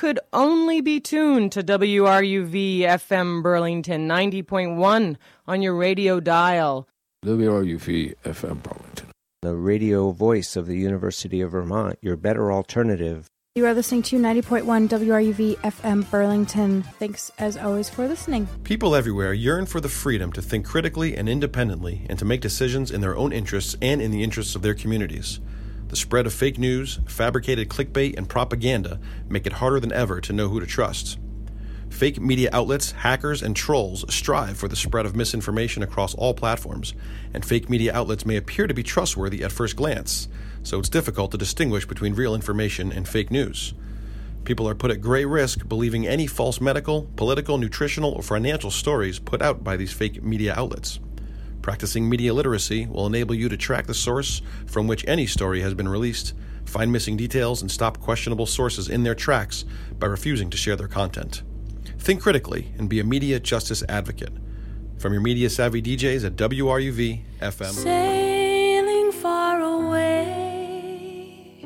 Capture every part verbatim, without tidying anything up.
could only be tuned to W R U V F M Burlington ninety point one on your radio dial. W R U V F M Burlington, the radio voice of the University of Vermont, your better alternative. You are listening to ninety point one W R U V F M Burlington. Thanks, as always, for listening. People everywhere yearn for the freedom to think critically and independently and to make decisions in their own interests and in the interests of their communities. The spread of fake news, fabricated clickbait, and propaganda make it harder than ever to know who to trust. Fake media outlets, hackers, and trolls strive for the spread of misinformation across all platforms, and fake media outlets may appear to be trustworthy at first glance, so it's difficult to distinguish between real information and fake news. People are put at great risk believing any false medical, political, nutritional, or financial stories put out by these fake media outlets. Practicing media literacy will enable you to track the source from which any story has been released, find missing details, and stop questionable sources in their tracks by refusing to share their content. Think critically and be a media justice advocate. From your media-savvy D Js at W R U V F M. Sailing far away,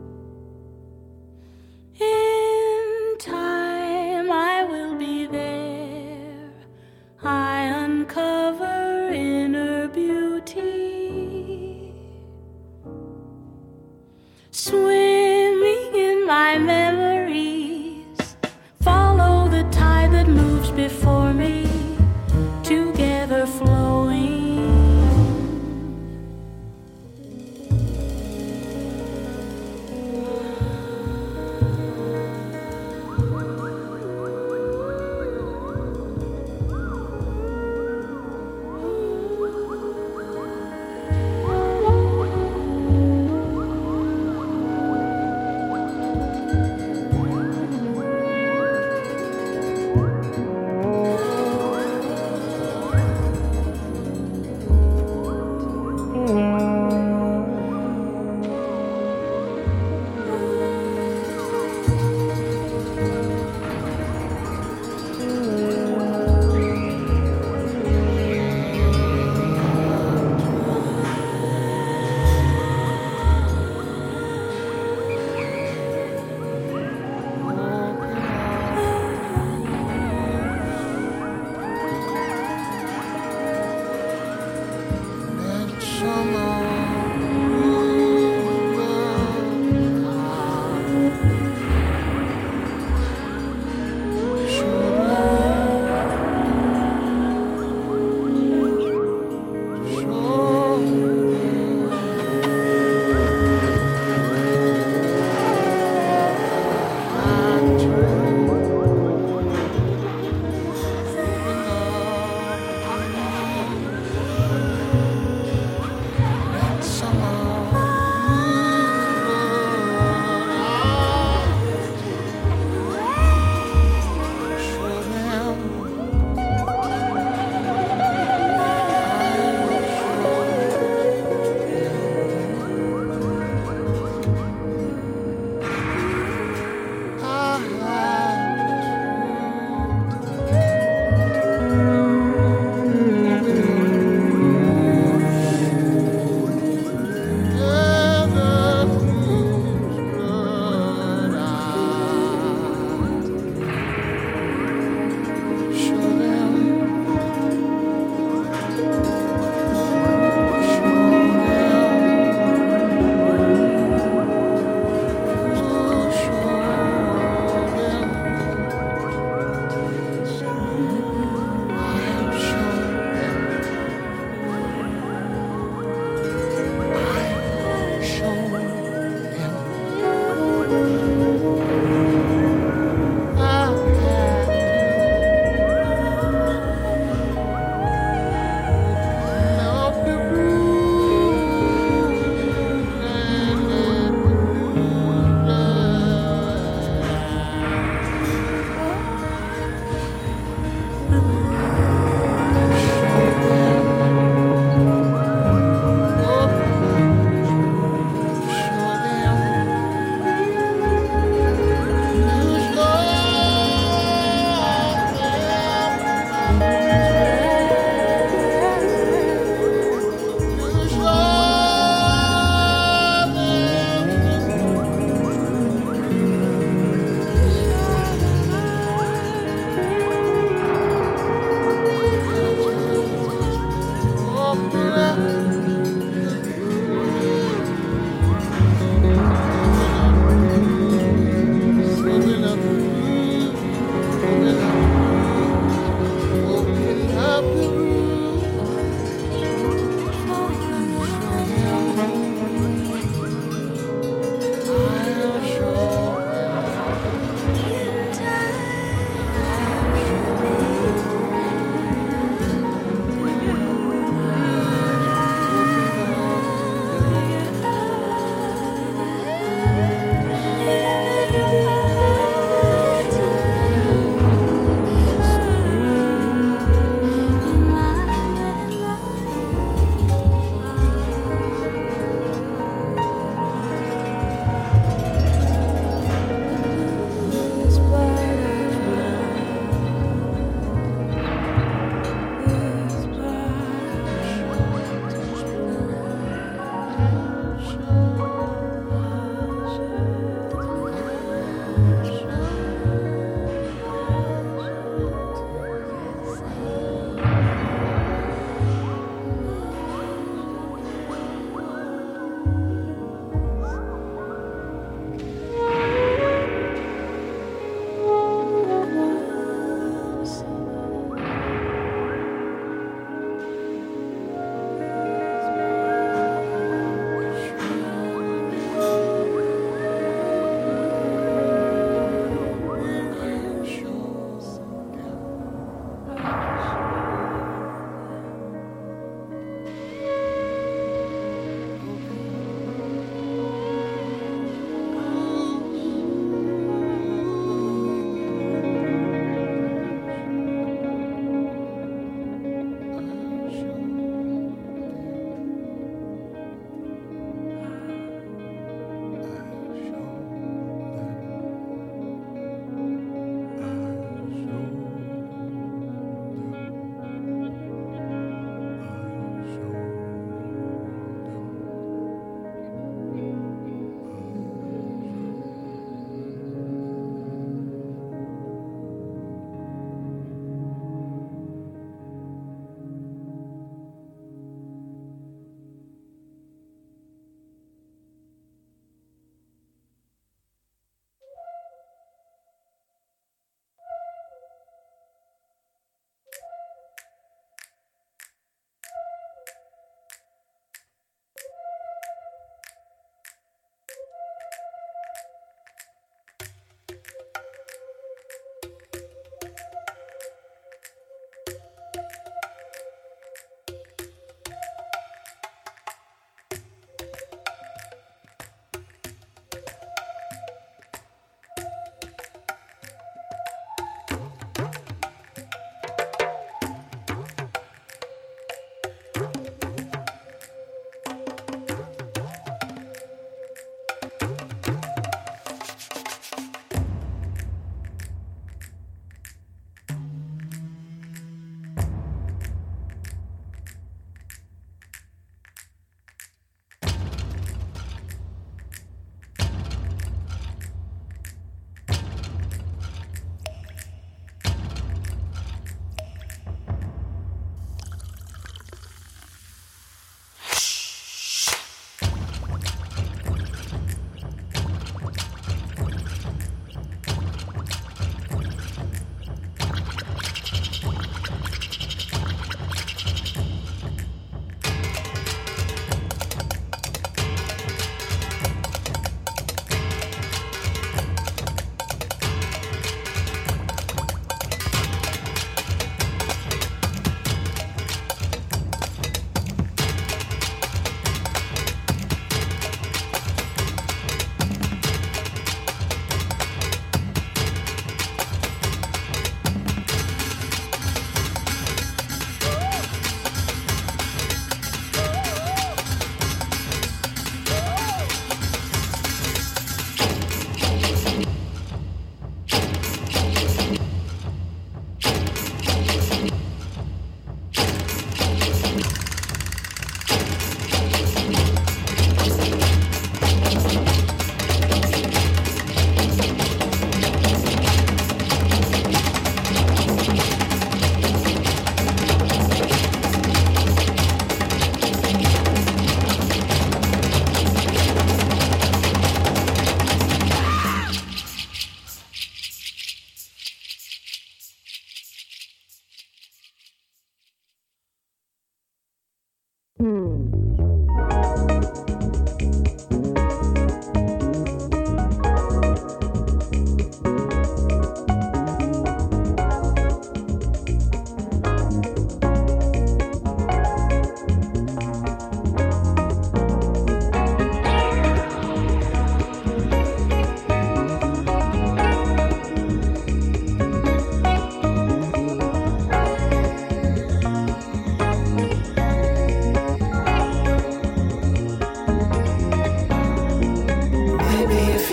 in time I will be there. I uncover inner beauty, swimming in my memories, follow the tide that moves before me, together flowing.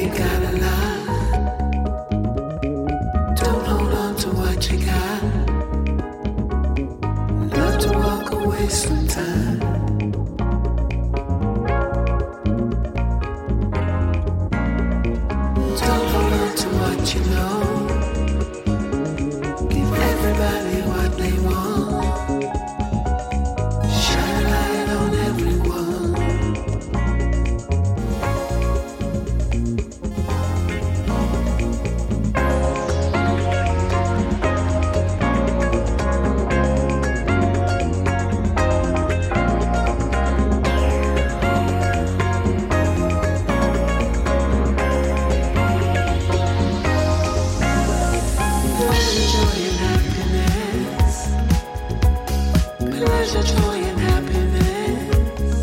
you got a lot. Don't hold on to what you got. Love to walk away sometime. Don't hold on to what you know. Give everybody what they want. Shine a light on everyone. Pleasure, joy, and happiness.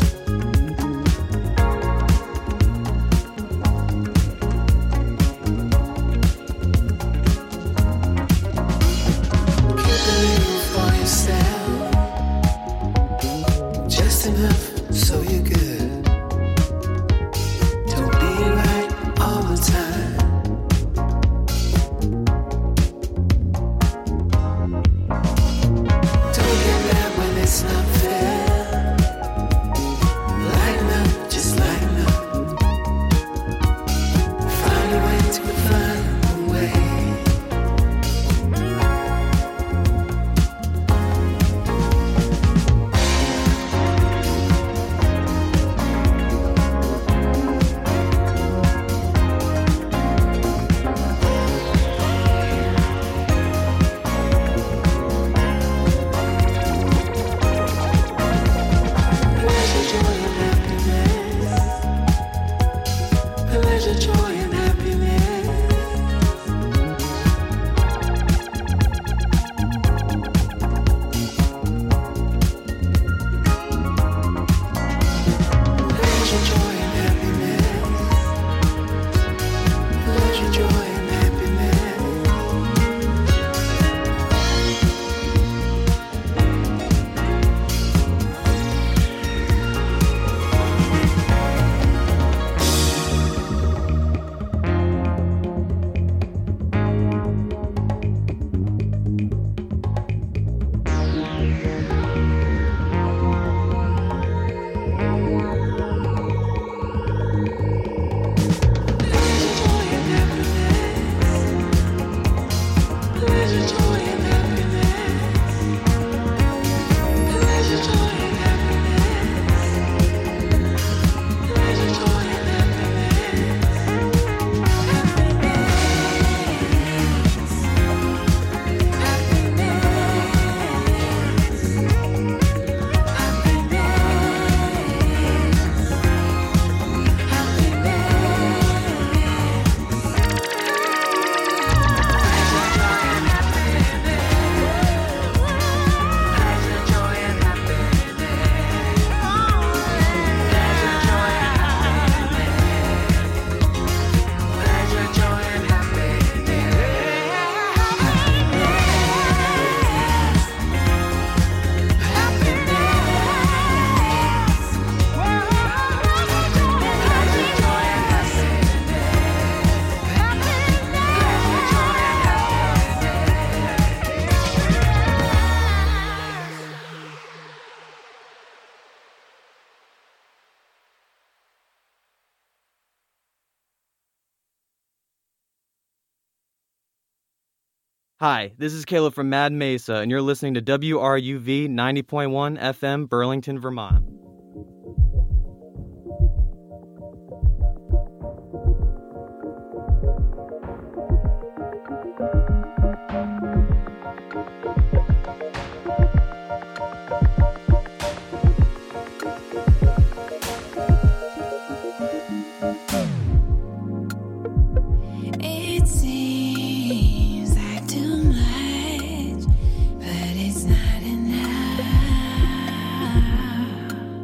Keep a little for yourself. Just enough so you're good. Don't be right all the time. It's not fair. Lighten up, just lighten up. Find a way to find a way. Pleasure, joy, and happiness. Pleasure, joy, and happiness. Pleasure, joy, and happiness. Hi, this is Caleb from Mad Mesa, and you're listening to W R U V ninety point one F M, Burlington, Vermont. It seems like too much, but it's not enough.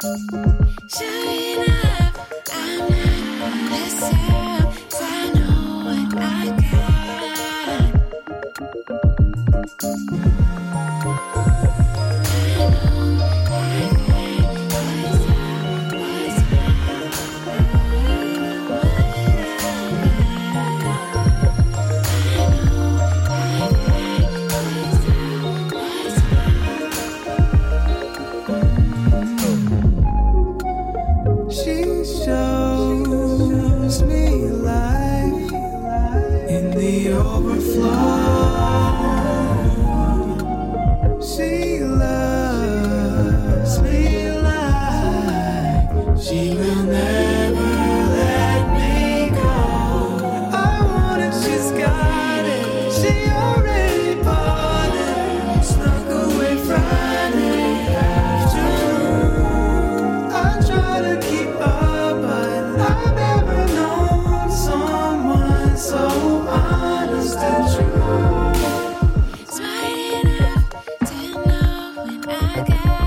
I got